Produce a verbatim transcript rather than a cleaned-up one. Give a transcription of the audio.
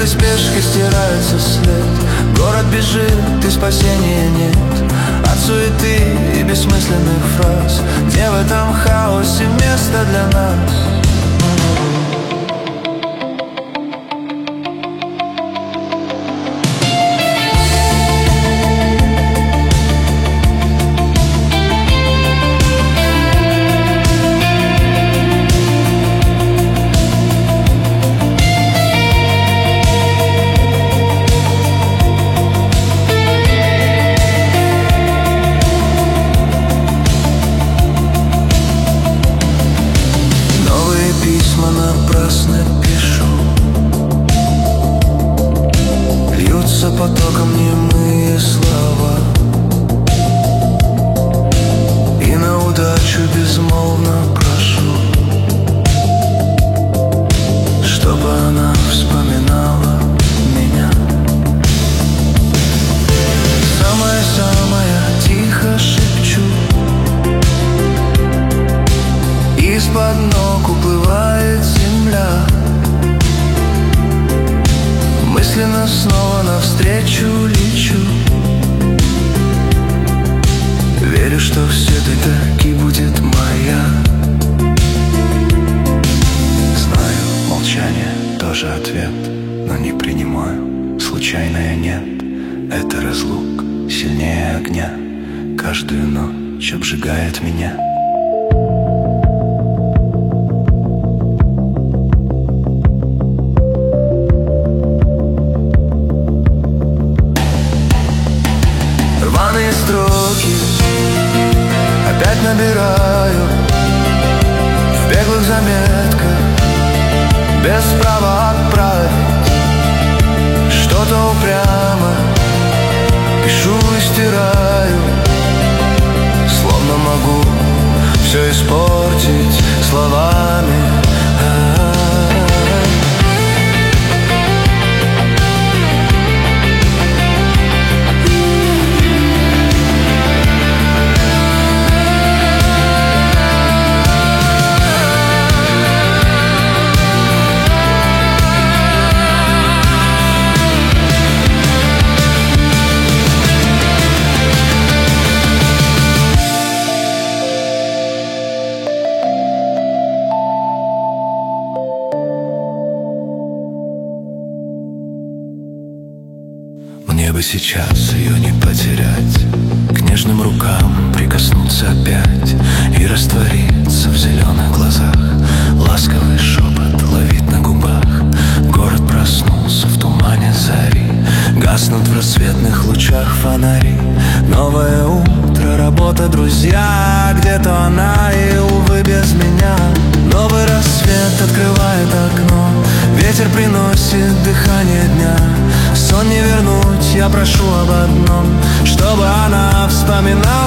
этой спешке стирается след. Город бежит, и спасения нет от суеты и бессмысленных фраз. Где в этом хаосе место для нас? Напрасно пишу, льются потоком немые слова, и на удачу безмолвно прошу, чтобы она вспоминала меня. Самое-самое тихо шепчу, из-под ног уплывает земля. Мысленно снова навстречу лечу, верю, что все таки будет моя. Знаю, молчание тоже ответ, но не принимаю. Случайное нет, это разлук сильнее огня, каждую ночь обжигает меня. Рваные строки опять набираю в беглых заметках, без права отправить. Что-то упрямо пишу и стираю, словно могу все испортить словами. Мне бы сейчас ее не потерять, к нежным рукам прикоснуться опять и раствориться в зеленых глазах. Ласковый шепот ловить на губах. Город проснулся в тумане зари, гаснут в рассветных лучах фонари. Новое утро, работа, друзья, где-то она и, увы, без меня. Новый рассвет открывает окно, ветер приносит дыхание дня. Сон не вернуть, я прошу об одном, чтобы она вспоминала